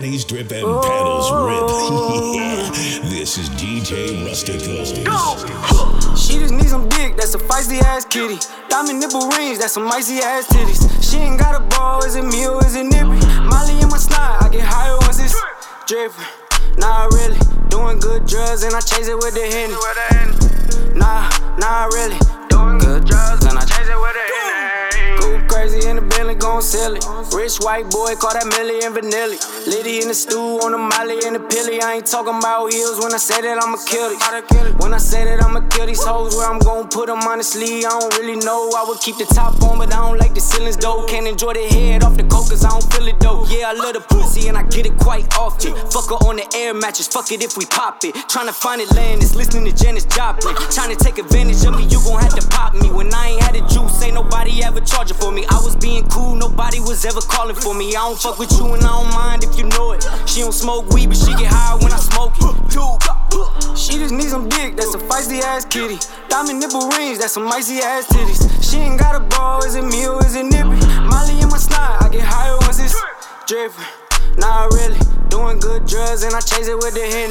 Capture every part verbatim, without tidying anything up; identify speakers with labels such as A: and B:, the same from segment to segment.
A: panties drip and paddles rip. Yeah, this is D J Rustico.
B: She just needs some dick, that's a feisty ass kitty. Diamond nipple rings, that's some icy ass titties. She ain't got a ball, is it me or is it nippy? Molly in my slide, I get higher once it's drippin'. Nah, really, doing good drugs and I chase it with the Henny. Nah, nah, really, doing good drugs and I chase it with the Henny. Go crazy in the Bentley, gon' sell it. Rich white boy, call that Millie and Vanilli. Liddy in the stew, on the Molly and the Pilly. I ain't talking about heels when I say that I'ma kill it. When I say that I'ma kill these hoes, where I'm gon' put them honestly, I don't really know. I would keep the top on, but I don't like the ceilings though. Can't enjoy the head off the coke, cause I don't feel it though. Yeah, I love the pussy and I get it quite often. Fuck her on the air mattress, fuck it if we pop it. Tryna find it land, it's listening to Janis Joplin. Tryna take advantage of me, you gon' have to pop me. When I ain't had the juice, ain't nobody ever charging for me. I was being cool, nobody was ever calling for me. I don't fuck with you and I don't mind if you know it. She don't smoke weed, but she get high when I smoke it. She just needs some dick, that's a feisty ass kitty. Diamond nipple rings, that's some icy ass titties. She ain't got a ball, is it me or is it nippy? Molly in my slide, I get higher once it's drippin'. Nah, really, doing good drugs and I chase it with the Henny.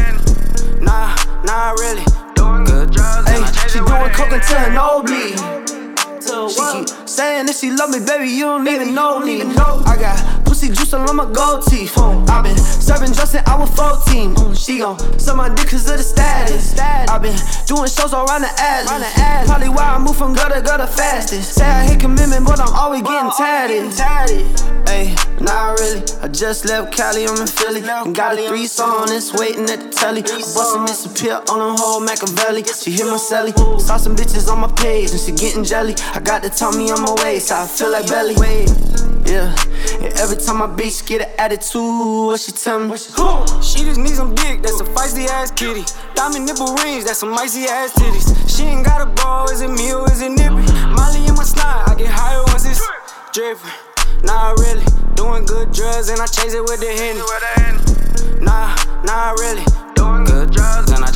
B: Nah, nah, really, doing good drugs and I chase it with the Henny.
C: She doing coke until an O B. She keep saying that she love me, baby, you don't even know me. I got pussy juice all on my gold teeth. I been serving drugs since I was fourteen. She gon' suck my dick cause of the status. I been doing shows all around the Atlas. Probably why I move from gutter gutter fastest. Say I hate commitment, but I'm always getting tatted. Ayy, not really. I just left Cali, I'm in Philly. And got a three song, it's waiting at the telly. Bustin' disappear on them whole Machiavelli. She hit my celly. Saw some bitches on my page and she getting jelly. I got the tummy on my waist, so I feel like belly. Yeah, and every time my bitch get an attitude, what she tell me?
B: She just needs some dick, that's a feisty ass kitty. Diamond nipple rings, that's some icy ass titties. She ain't got a ball, is it me or is it nippy? Molly in my slide, I get higher once it's drippin'. Nah, really, doing good drugs and I chase it with the Henny. Nah, nah, really, doing good drugs and I